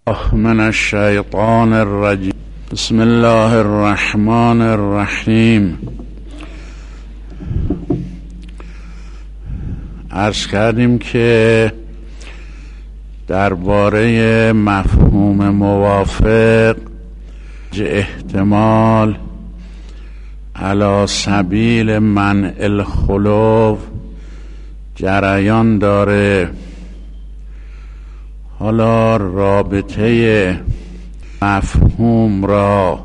من الشیطان الرجیم. بسم الله الرحمن الرحیم. عرض کردیم که درباره مفهوم موافق احتمال علی سبیل منع الخلو جریان داره. حالا رابطه مفهوم را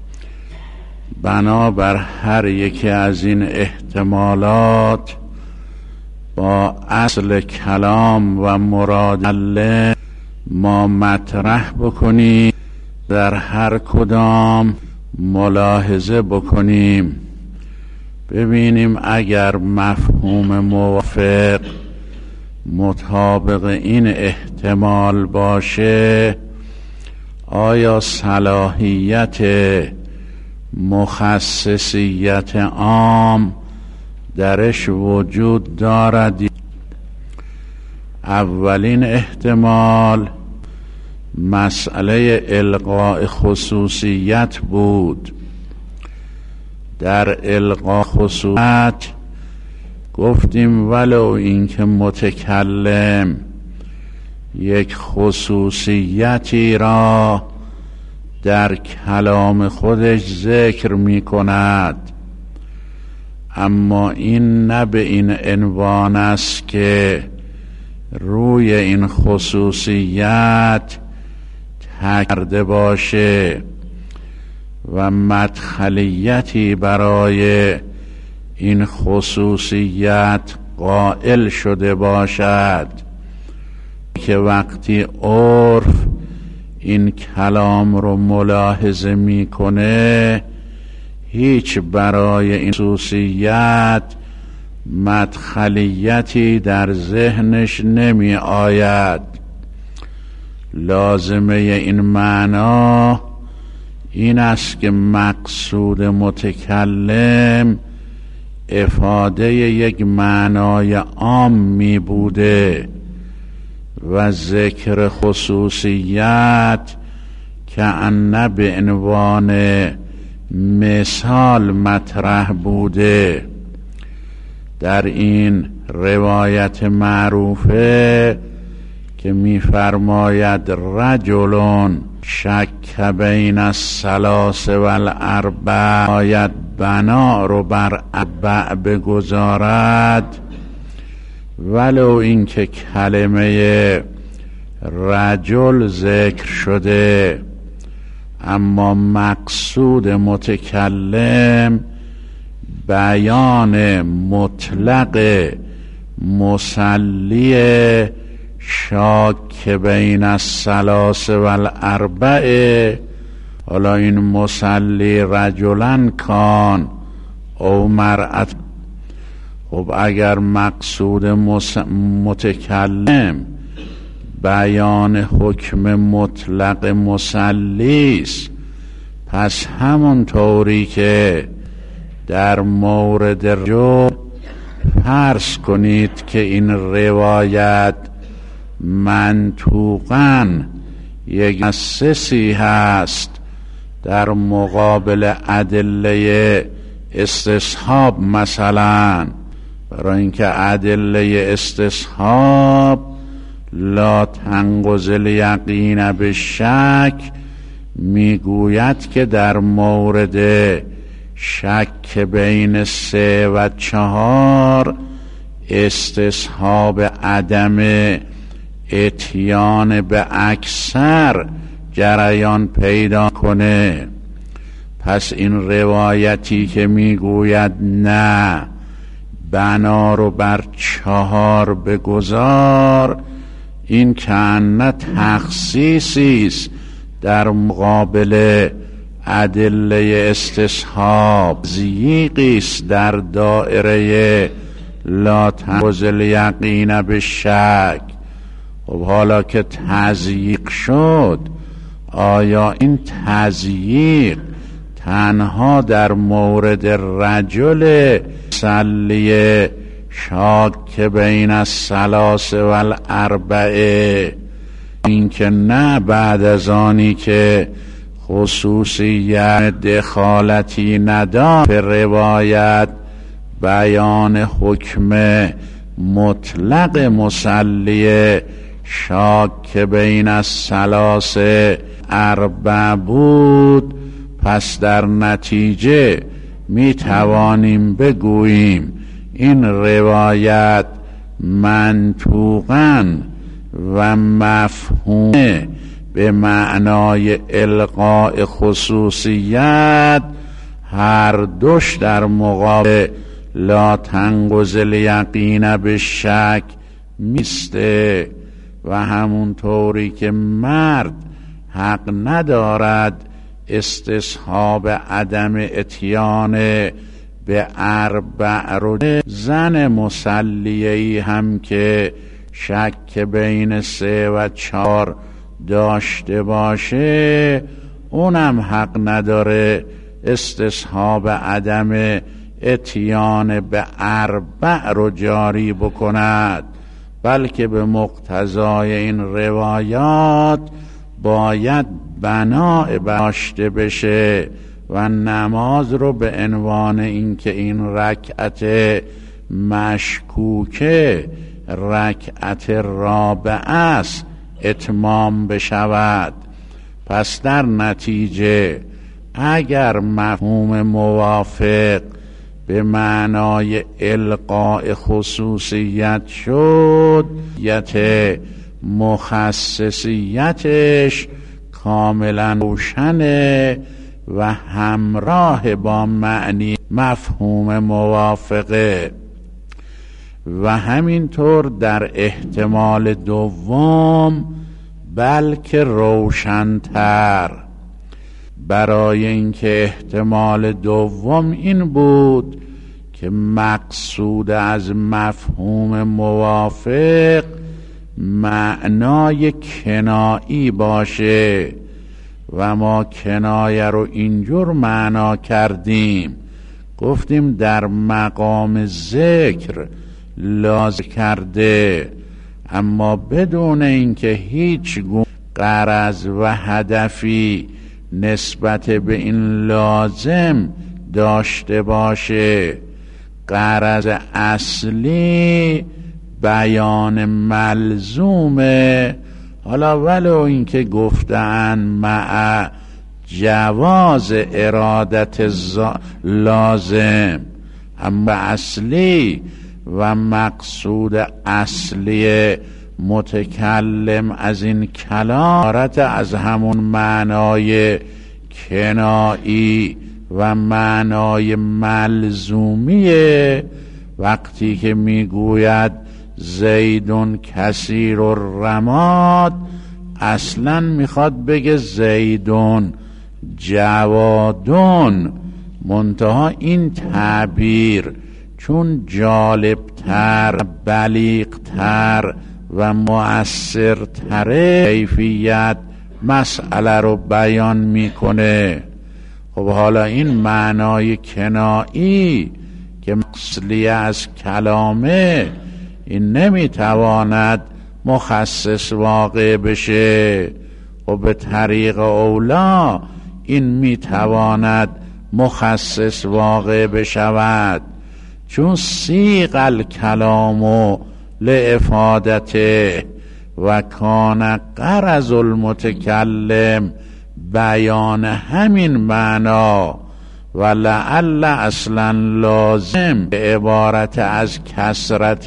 بنابر هر یکی از این احتمالات با اصل کلام و مراد الله ما مطرح بکنیم، در هر کدام ملاحظه بکنیم، ببینیم اگر مفهوم موافق مطابق این احتمال باشه آیا صلاحیت مخصصیت عام درش وجود دارد. اولین احتمال مسئله الغاء خصوصیت بود. در الغاء خصوصیت گفتیم ولو اینکه متکلم یک خصوصیتی را در کلام خودش ذکر می کند، اما این نه به این عنوان است که روی این خصوصیت تاکید باشه و مدخلیتی برای این خصوصیت قائل شده باشد که وقتی عرف این کلام رو ملاحظه میکنه هیچ برای این خصوصیت مدخلیتی در ذهنش نمی آید. لازمه این معنا این است که مقصود متکلم افاده یک معنای عام می بوده و ذکر خصوصیت که ان به عنوان مثال مطرح بوده. در این روایت معروفه که می فرماید رجل شک بین الثلاث والاربع، باید بنا رو بر اربع بگذارد، ولو اینکه کلمه رجل ذکر شده اما مقصود متکلم بیان مطلق مسلی شاک بین الثلاث والاربع. حالا این مسلی رجلن کان او مرأت. خب اگر مقصود متکلم بیان حکم مطلق مسلیست، پس همون طوری که در مورد رجل فرض کنید که این روایت منطوقاً یک مسسی هست در مقابل ادله استصحاب، مثلا برای اینکه ادله استصحاب لا تنقض الیقین بالشک میگوید که در مورد شک بین 3 و 4 استصحاب عدم اتیان به اکثر جریان پیدا کنه. پس این روایتی که میگوید نه بنا رو بر 4 بگذار، این کأن تخصیصی است در مقابل ادله استصحاب، ضیقی است در دایره لا تنقض الیقین بالشک. خب حالا که تضییق شد، آیا این تضییق تنها در مورد رجل مسلی شاک بین الثلاث والاربع این که نه بعد از آنی که خصوصیت دخالتی نداشت به روایت بیان حکم مطلق مسلی شاک بین الثلاث اربع بود، پس در نتیجه می توانیم بگوییم این روایت منطوقاً و مفهوم به معنای القاء خصوصیت هر دوش در مقابل لا تنقض الیقین به شک میسته و همونطوری که مرد حق ندارد استصحاب عدم اتیان به اربع رو، زن مسلیه‌ای هم که شک بین 3 و 4 داشته باشه اونم حق نداره استصحاب عدم اتیان به اربع رو جاری بکند، بلکه به مقتضای این روایات باید بنا داشته بشه و نماز رو به عنوان اینکه این رکعت مشکوکه رکعت رابعه است اتمام بشود. پس در نتیجه اگر مفهوم موافق به معنای القاء خصوصیت شد، یت مخصصیتش کاملا روشنه و همراه با معنی مفهوم موافقه. و همینطور در احتمال دوم بلکه روشن‌تر، برای اینکه احتمال دوم این بود که مقصود از مفهوم موافق معنای کنایی باشه و ما کنایه رو اینجور معنا کردیم، گفتیم در مقام ذکر لازم کرده اما بدون اینکه هیچ گونه غرض و هدفی نسبت به این لازم داشته باشه. غرض اصلی بیان ملزومه، حالا ولو اینکه گفتن مع جواز ارادت لازم، اما اصلی و مقصود اصلی متکلم از این کلام از همون معنای کنایی و معنای ملزومیه. وقتی که میگوید زیدون کثیر الرماد اصلا میخواد بگه زیدون جوادون، منتها این تعبیر چون جالبتر، بلیغتر و مؤثرتره کیفیت مسئله رو بیان میکنه. خب حالا این معنای کنایی که اصلی از کلامه این نمیتواند مخصص واقع بشه، و به طریق اولا این میتواند مخصص واقع بشود، چون سیغ الکلام لافادته و کان غرض المتکلم بیان همین معنا و لعل اصلا لازم به عبارت از کثرت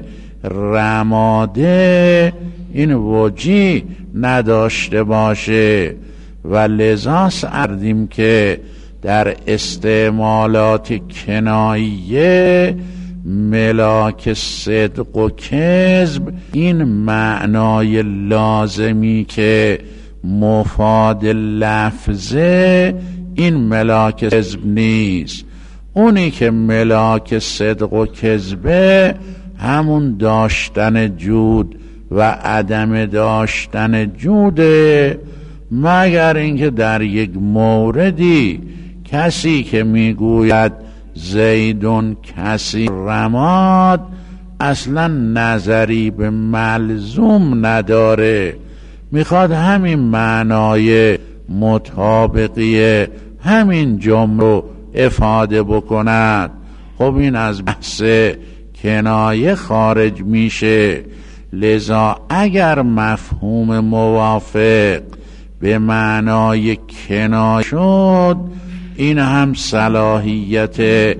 رماده این وجی نداشته باشه و لذا سردیم که در استعمالات کنایه ملاک صدق و کذب این معنای لازمی که مفاد لفظه این ملاک کذب نیست. اونی که ملاک صدق و کذبه همون داشتن جود و عدم داشتن جوده، مگر اینکه در یک موردی کسی که میگوید زیدون کسی رماد اصلا نظری به ملزوم نداره میخواد همین معنای مطابقی همین جمله رو افاده بکند. خب این از بحث کنایه خارج میشه. لذا اگر مفهوم موافق به معنای کنایه شد، این هم صلاحیت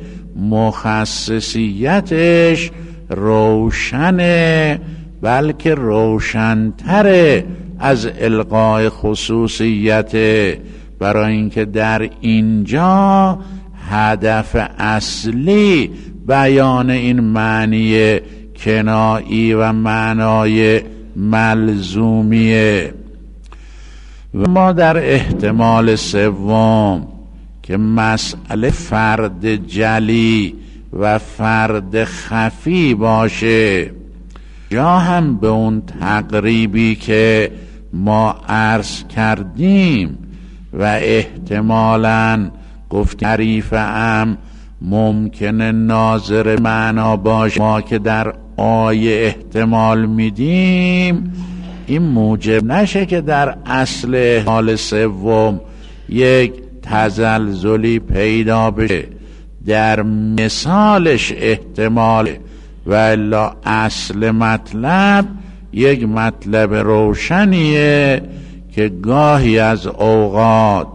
مخصصیتش روشنه، بلکه روشن‌تره از القاء خصوصیت، برای اینکه در اینجا هدف اصلی بیان این معنی کنایی و معنای ملزومیه. و ما در احتمال سوم که مسئله فرد جلی و فرد خفی باشه، یا هم به اون تقریبی که ما عرض کردیم و احتمالاً گفت تعریف هم ممکنه ناظر معنا باشه، ما که در آیه احتمال میدیم، این موجب نشه که در اصل احتمال سوم یک تزلزلی پیدا بشه. در مثالش احتمال، و الا اصل مطلب یک مطلب روشنیه که گاهی از اوقات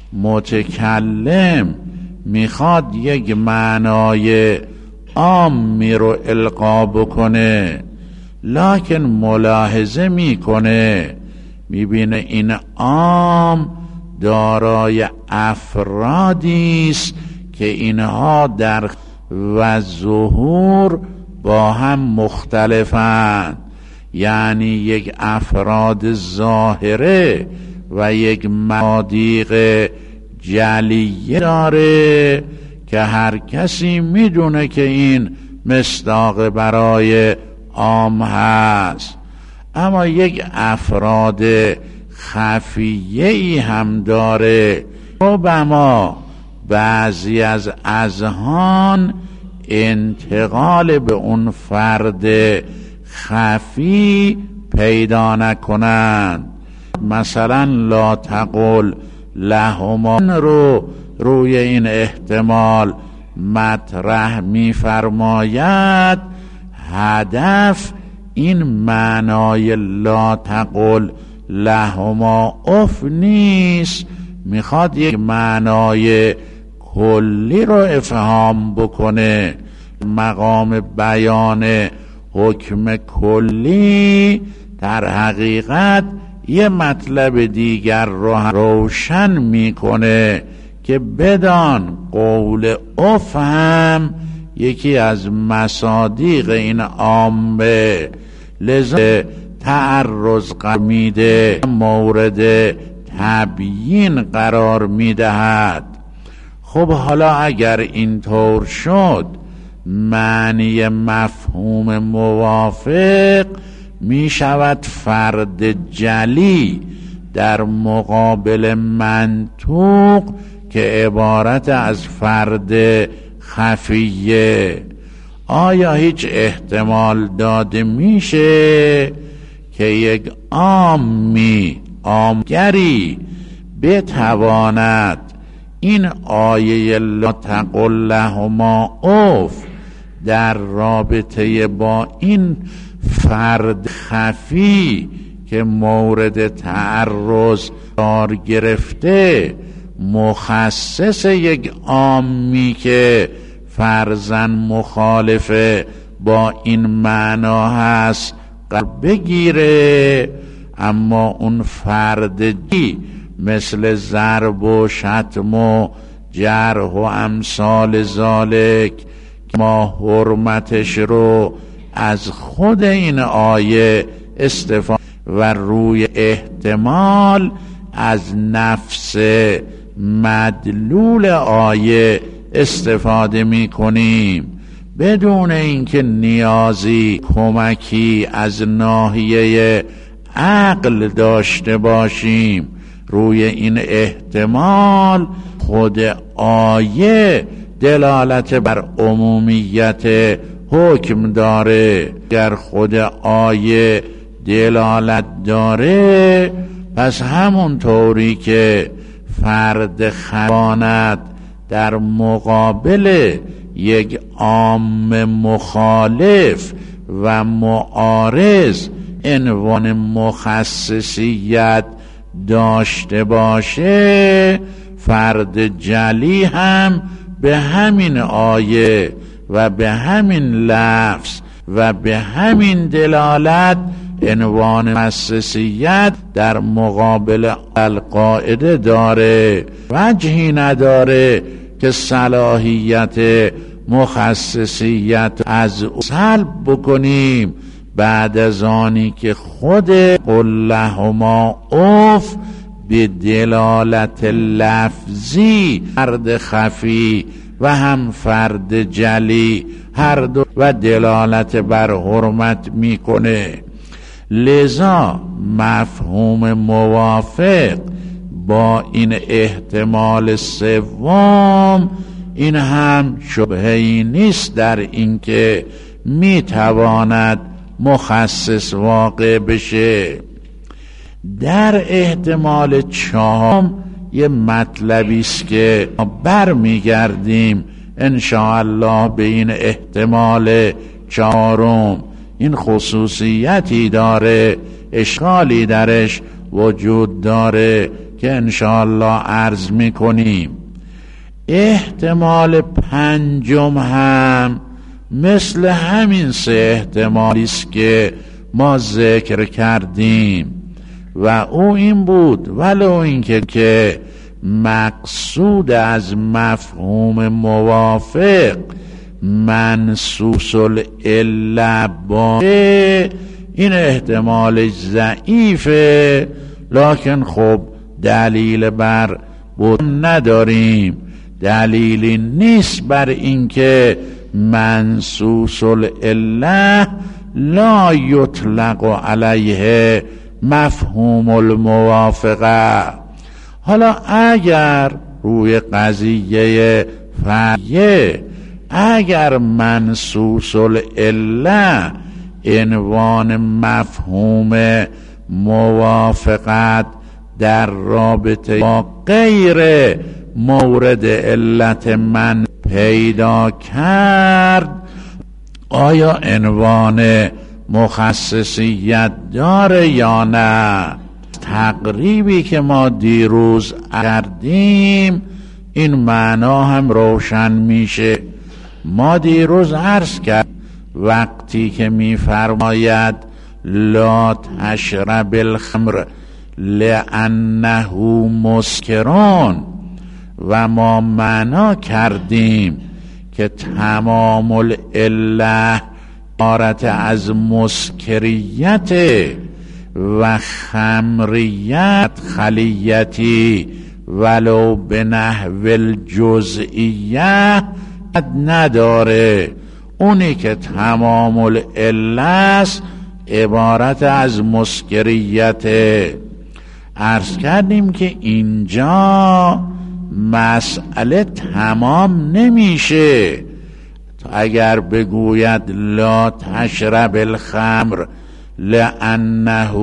متکلم میخواد یک معنای عامی رو القا بکنه، لکن ملاحظه میکنه، میبینه این عام دارای افرادیست که اینها در و ظهور با هم مختلفند. یعنی یک افراد ظاهره و یک مصادیق جلیه داره که هر کسی میدونه که این مصداق برای عام هست، اما یک افراد خفیه‌ای هم داره. ربما بعضی از اذهان انتقال به اون فرد خفی پیدا نکنند. مثلا لا تقل لهما رو روی این احتمال مطرح می‌فرماید. هدف این معنای لا تقل لهما اف نیست، میخواد یک معنای کلی رو افهام بکنه. مقام بیان حکم کلی در حقیقت یه مطلب دیگر رو روشن میکنه که بدان قول اف هم یکی از مصادیق این عامه، لذا تعرض میده، مورد تبیین قرار میدهد. خب حالا اگر اینطور شد، معنی مفهوم موافق می شود فرد جلی در مقابل منطوق که عبارت از فرد خفیه. آیا هیچ احتمال داده میشه که یک عامگری بتواند این آیه لا تقل لهما اف در رابطه با این فرد خفی که مورد تعرض قرار گرفته مخصص یک عامی که فرضاً مخالفه با این معنا هست قرار بگیره، اما اون فرد جی مثل ضرب و شتم و جرح و امثال ذالک که ما حرمتش رو از خود این آیه استفاده و روی احتمال از نفس مدلول آیه استفاده می کنیم بدون اینکه نیازی کمکی از ناحیه عقل داشته باشیم. روی این احتمال خود آیه دلالت بر عمومیت حکم داره. اگر خود آیه دلالت داره، پس همون طوری که فرد خواند در مقابل یک عام مخالف و معارض عنوان مخصصیت داشته باشه، فرد جلی هم به همین آیه و به همین لفظ و به همین دلالت عنوان مخصصیت در مقابل القاعده داره. وجهی نداره که صلاحیت مخصصیت از او سلب بکنیم بعد از آنی که خود قل لهما اف به دلالت لفظی فرد خفی و هم فرد جلی هر دو و دلالت بر حرمت میکنه. لذا مفهوم موافق با این احتمال سوم، این هم شبهه‌ای نیست در اینکه میتواند مخصص واقع بشه. در احتمال چهارم یه مطلبی است که برمیگردیم ان شاء الله به این احتمال چهارم. این خصوصیتی داره، اشکالی درش وجود داره که ان شاء الله عرض میکنیم. احتمال پنجم هم مثل همین سه احتمالی است که ما ذکر کردیم و او این بود، ولو اینکه مقصود از مفهوم موافق منصوص العله باشه، این احتمال ضعیفه، لکن خب دلیل بر بود نداریم، دلیلی نیست بر اینکه منصوص العله لا یطلق علیه مفهوم الموافقه. حالا اگر روی قضیه فریه، اگر منصوص العله عنوان مفهوم موافقت در رابطه با غیر مورد علت من پیدا کرد، آیا عنوان مخصصیت داره یا نه؟ تقریبی که ما دیروز کردیم این معنا هم روشن میشه. ما دیروز عرض کرد وقتی که میفرماید لا تشرب الخمر لانه مسکرون، و ما معنا کردیم که تمام العله عبارت از مسکریت و خمریت خلیتی ولو به نحو الجزئیه نداره. اونی که تمام العله است عبارت از مسکریت. عرض کردیم که اینجا مسئله تمام نمیشه. اگر بگوید لا تشرب الخمر لانه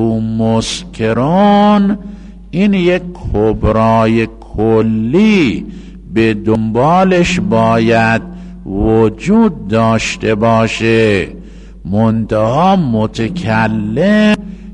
مسکرون، این یک کبرای کلی به دنبالش باید وجود داشته باشه، منتها متکلم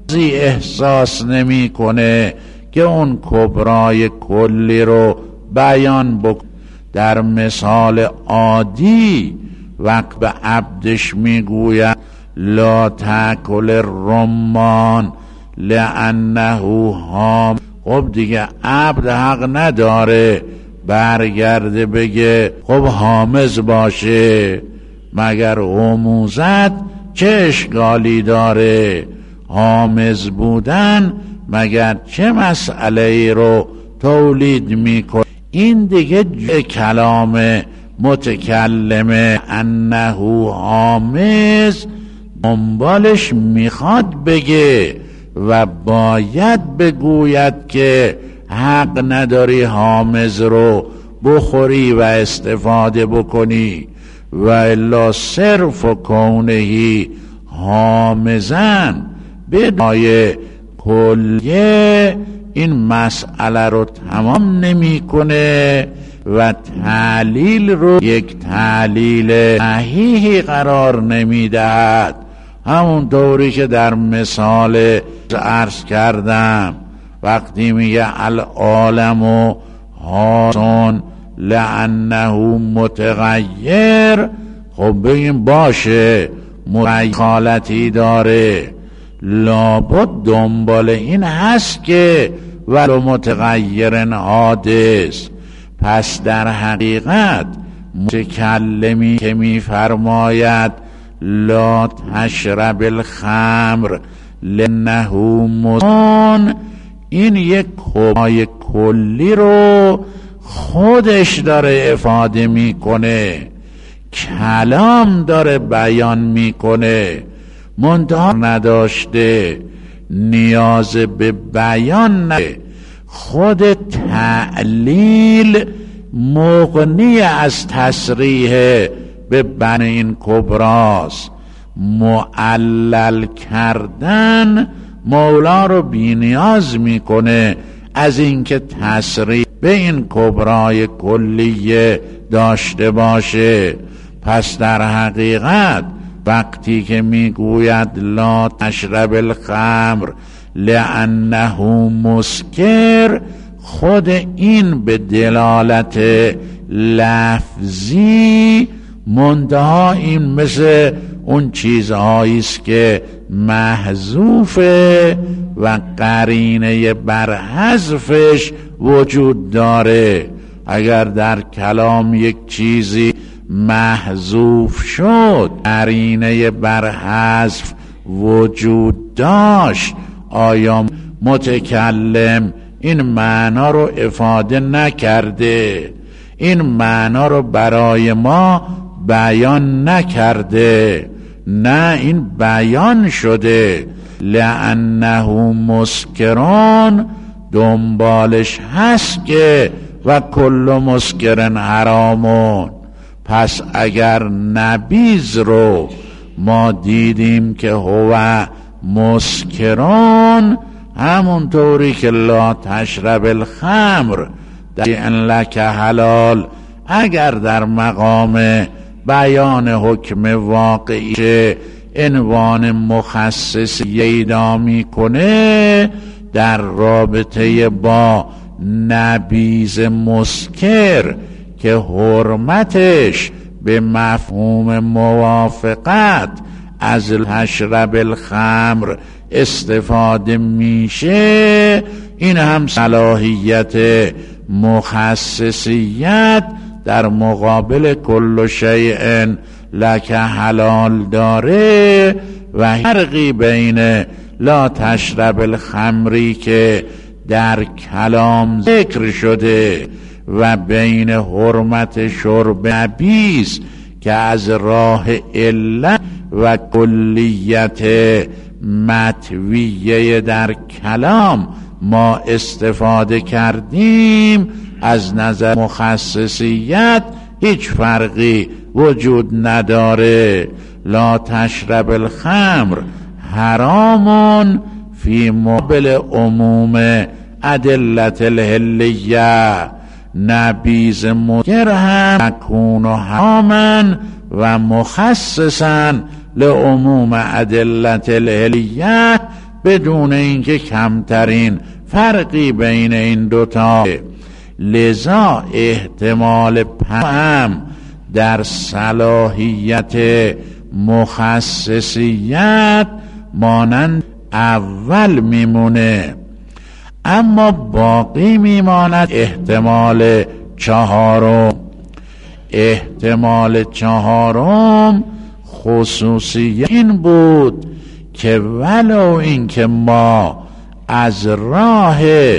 احساس نمی کنه که اون کبرای کلی رو بیان بکنه. در مثال عادی وقت به عبدش میگوید لا تاکل الرمان لانه حام، خب دیگه عبد حق نداره برگرده بگه خب حامض باشه، مگر حموزت چه اشکالی داره؟ حامض بودن مگر چه مسئله رو تولید میکنه؟ این دیگه کلام متکلمه انه حامض دنبالش میخواد بگه و باید بگوید که حق نداری حامض رو بخوری و استفاده بکنی، و الا صرف کونهی حامضن بدای کلیه این مسئله رو تمام نمیکنه و تعلیل رو یک تعلیل صحیحی قرار نمیدهد. همون طوری که در مثال عرض کردم وقتی میگه العالم حاصل لانه متغیر، خب بگیم باشه متغیرتی داره، لابد دنبال این هست که ولو متغیر حادث. پس در حقیقت متکلمی که میفرماید لا تشرب الخمر لانه مسکر، این یک کبای کلی رو خودش داره افاده میکنه، کلام داره بیان میکنه، منتها نداشته، نیاز به بیان نه. خود تعلیل مغنی از تصریح به بن این کبراست. معلل کردن مولا رو بی نیاز میکنه از اینکه تصریح به این کبرای کلیه داشته باشه. پس در حقیقت وقتی که میگوید لا تشرب الخمر لانه مسکر، خود این به دلالت لفظی، منتها این مثل اون چیزهایی است که محذوفه و قرینه بر حذفش وجود داره. اگر در کلام یک چیزی محذوف شد، قرینه بر حذف وجود داشت، آیا متکلم این معنا رو افاده نکرده؟ این معنا رو برای ما بیان نکرده؟ نه، این بیان شده. لانه مسکرون دنبالش هست که و کل مسکرن حرامون. پس اگر نبیذ رو ما دیدیم که هو مسکرون، همون طوری که لا تشرب الخمر در ان لک حلال، اگر در مقام بیان حکم واقعی عنوان مخصصی ایدا میکنه، در رابطه با نبیذ مسکر که حرمتش به مفهوم موافقت از تشرب الخمر استفاده میشه، این هم صلاحیت مخصصیت در مقابل کل شیء لک حلال داره. و فرقی بین لا تشرب الخمری که در کلام ذکر شده و بین حرمت شرب نبیذ که از راه علت و کلیت مطویه در کلام ما استفاده کردیم، از نظر مخصصیت هیچ فرقی وجود نداره. لا تشرب الخمر حرامون فی مقابل عموم ادلت الحلیه، نبیذ مسکر هم یکون حراما و مخصصا لعموم ادلت الحلیه، بدون اینکه کمترین فرقی بین این دوتا. لذا احتمال هم در صلاحیت مخصصیت مانند اول میمونه، اما باقی میماند احتمال چهارم. احتمال چهارم خصوصیت این بود که ولو اینکه ما از راه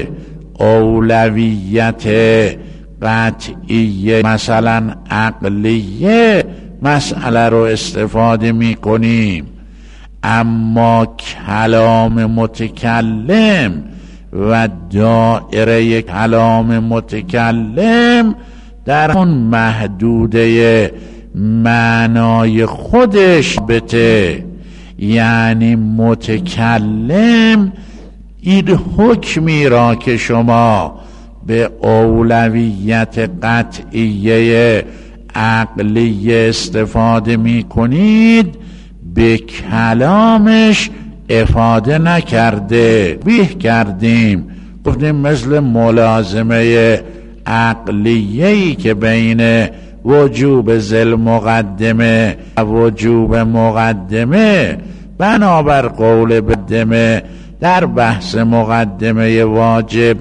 اولویت قطعیه مثلا عقلیه مسئله رو استفاده می کنیم، اما کلام متکلم و دائره کلام متکلم در اون محدوده معنای خودش بته. یعنی متکلم این حکمی را که شما به اولویت قطعیه عقلی استفاده می کنید به کلامش افاده نکرده. بیه کردیم گفتیم مثل ملازمه عقلیه‌ای که بین وجوب ذل مقدمه و وجوب مقدمه بنابر قول مقدمه در بحث مقدمه واجب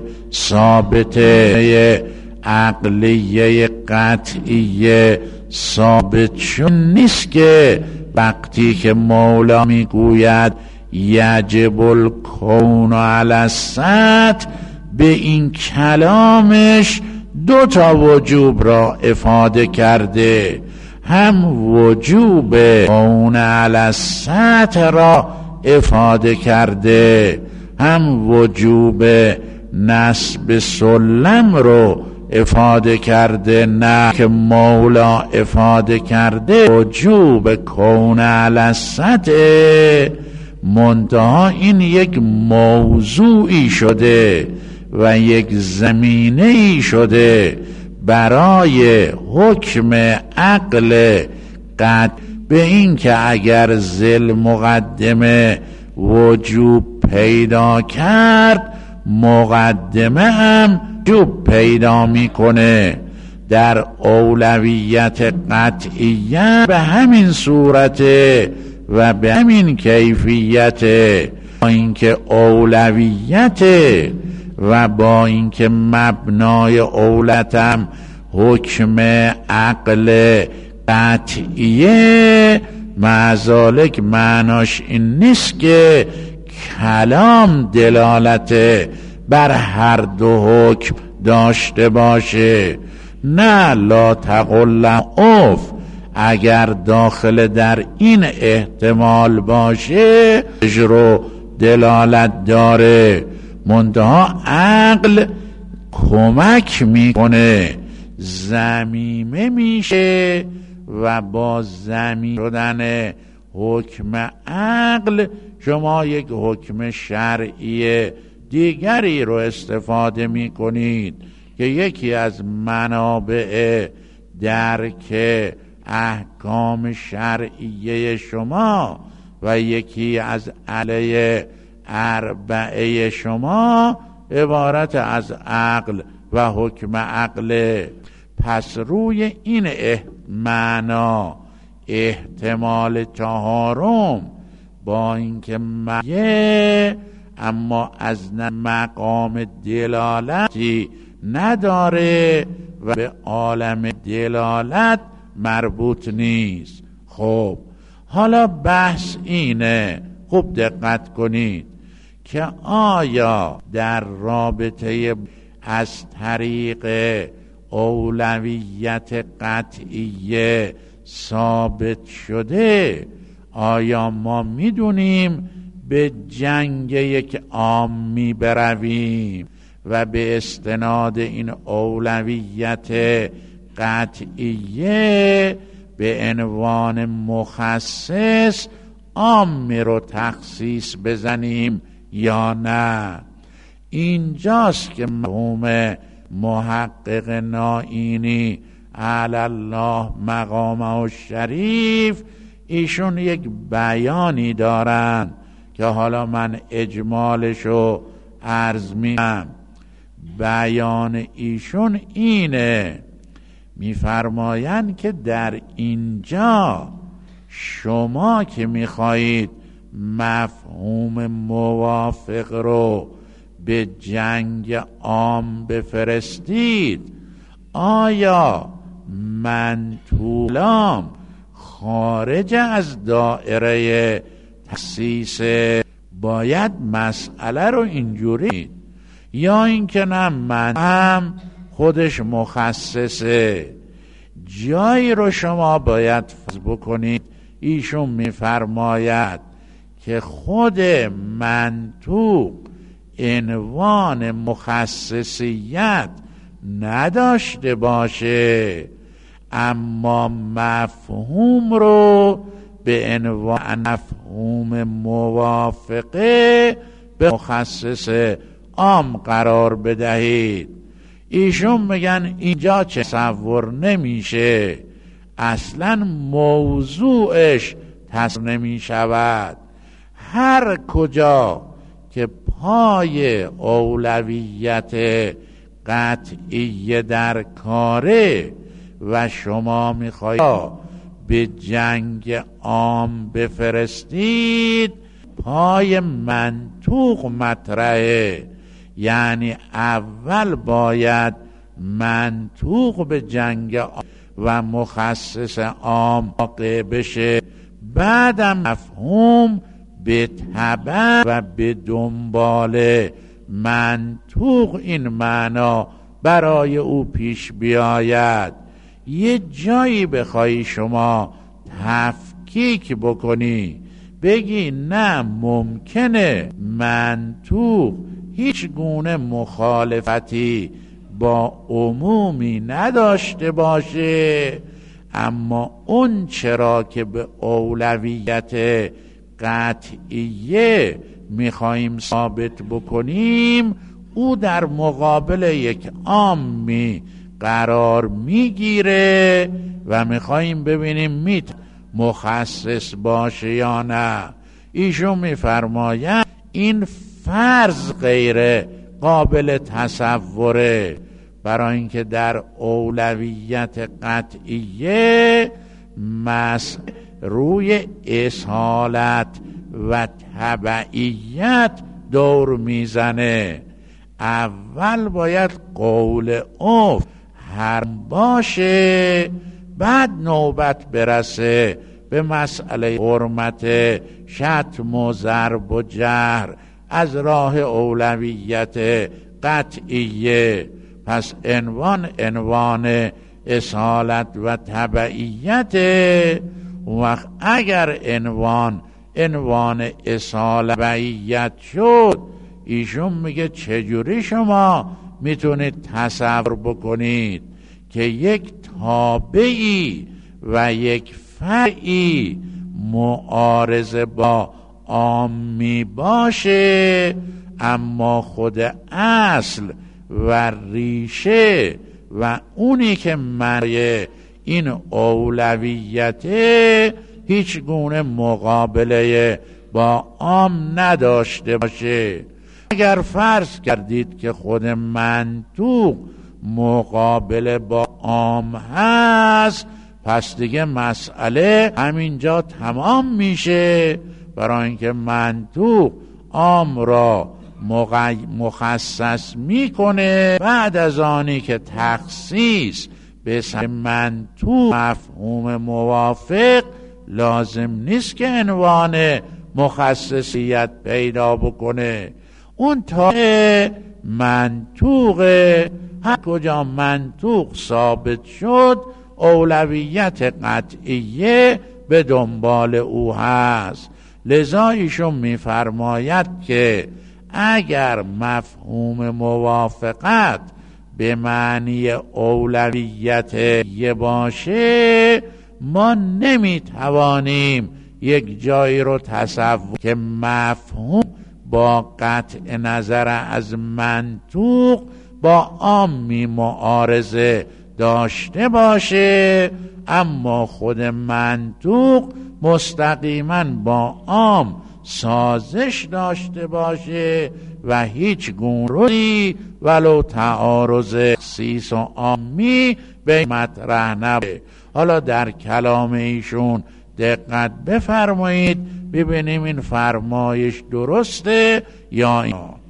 ثابته عقلیه قطعیه ثابت شون نیست که وقتی که مولا میگوید یجب الکون علی السطح به این کلامش دو تا وجوب را افاده کرده، هم وجوب کون علی السطح را افاده کرده، هم وجوب نصب سلم رو افاده کرده. نه که مولا افاده کرده وجوب کون علی السطح، منتها این یک موضوعی شده و یک زمینه‌ای شده برای حکم عقل قطع به این که اگر ذل مقدمه وجوب پیدا کرد مقدمه هم وجوب پیدا میکنه. در اولویت قطعیت به همین صورته و به همین کیفیت، با اینکه اولویت و با اینکه مبنای اولتم حکم عقل قطعیه، معذالک معناش این نیست که کلام دلالت بر هر دو حکم داشته باشه. نه، لا تقل اف اگر داخل در این احتمال باشه رو دلالت داره، منتها عقل کمک میکنه، ضمیمه میشه و با ضمیم شدن حکم عقل شما یک حکم شرعی دیگری رو استفاده میکنید که یکی از منابع درک احکام شرعیه شما و یکی از علیه اربعه شما عبارت از عقل و حکم عقل. پس روی این معنا احتمال چهارم با اینکه اما از مقام دلالتی نداره و به عالم دلالت مربوط نیست. خب حالا بحث اینه، خوب دقت کنید که آیا در رابطه از طریق اولویت قطعیه ثابت شده، آیا ما میدونیم به جنگ یک عامی برویم و به استناد این اولویت قطعیه به عنوان مخصص عامی رو تخصیص بزنیم یا نه؟ اینجاست که مفهوم محقق نائینی علی الله مقامه الشریف ایشون یک بیانی دارن که حالا من اجمالشو عرض می‌کنم. بیان ایشون اینه، می‌فرمایند که در اینجا شما که می‌خواهید مفهوم موافق رو به جنگ عام بفرستید، آیا منطولام خارج از دائره تخصیص باید مسئله رو اینجوری، یا اینکه نه من هم خودش مخصصه؟ جایی رو شما باید فرض بکنید ایشون میفرماید که خود منطوق عنوان مخصصیت نداشته باشه، اما مفهوم رو به عنوان مفهوم موافقه به مخصص عام قرار بدهید. ایشون میگن اینجا تصور نمیشه، اصلا موضوعش تصور نمیشود. هر کجا که پای اولویت قطعی در کاره و شما میخواید به جنگ عام بفرستید، پای منطوق مطرحه، یعنی اول باید منطوق به جنگ عام و مخصص عام واقع بشه، بعدم مفهوم به تبع و به دنبال منطوق این معنا برای او پیش بیاید. یه جایی بخوای شما تفکیک بکنی، بگی نه ممکنه منطوق هیچ گونه مخالفتی با عمومی نداشته باشه، اما اون چرا که به اولویت قطعیه میخواییم ثابت بکنیم، او در مقابل یک عامی قرار میگیره و میخواییم ببینیم مخصص باشه یا نه. ایشون میفرماید این فرض غیر قابل تصوره، برای اینکه در اولویت قطعیه روی اصالت و تبعیت دور میزنه. اول باید قول اوف حرم باشه، بعد نوبت برسه به مسئله حرمت شتم و ضرب و جهر از راه اولویت قطعیه. پس عنوان اصالت و تبعیت. وقت اگر عنوان اصالت و تبعیت شد، ایشون میگه چجوری شما میتونید تصور بکنید که یک تابعی و یک فرعی معارضه با عامی باشه، اما خود اصل و ریشه و اونی که معنی این اولویت هیچ گونه مقابله با عام نداشته باشه. اگر فرض کردید که خود منطوق مقابله با عام هست، پس دیگه مسئله همینجا تمام میشه، برای اینکه منطوق عام را مخصص میکنه. بعد از آنی که تخصیص به منطوق مفهوم موافق، لازم نیست که عنوان مخصصیت پیدا بکنه. اون تا منطوق، هر کجا منطوق ثابت شد، اولویت قطعیه به دنبال او هست. لذا ایشون میفرماید که اگر مفهوم موافقت به معنی اولویت یه باشه، ما نمیتوانیم یک جایی رو تصور که مفهوم با قطع نظر از منطوق با عامی معارضه داشته باشه، اما خود منطوق مستقیما با عام سازش داشته باشه و هیچ گونه ولو تعارض خصیص و عامی به مطرح نباشه. حالا در کلام ایشون دقت بفرمایید، ببینیم این فرمایش درسته یا این.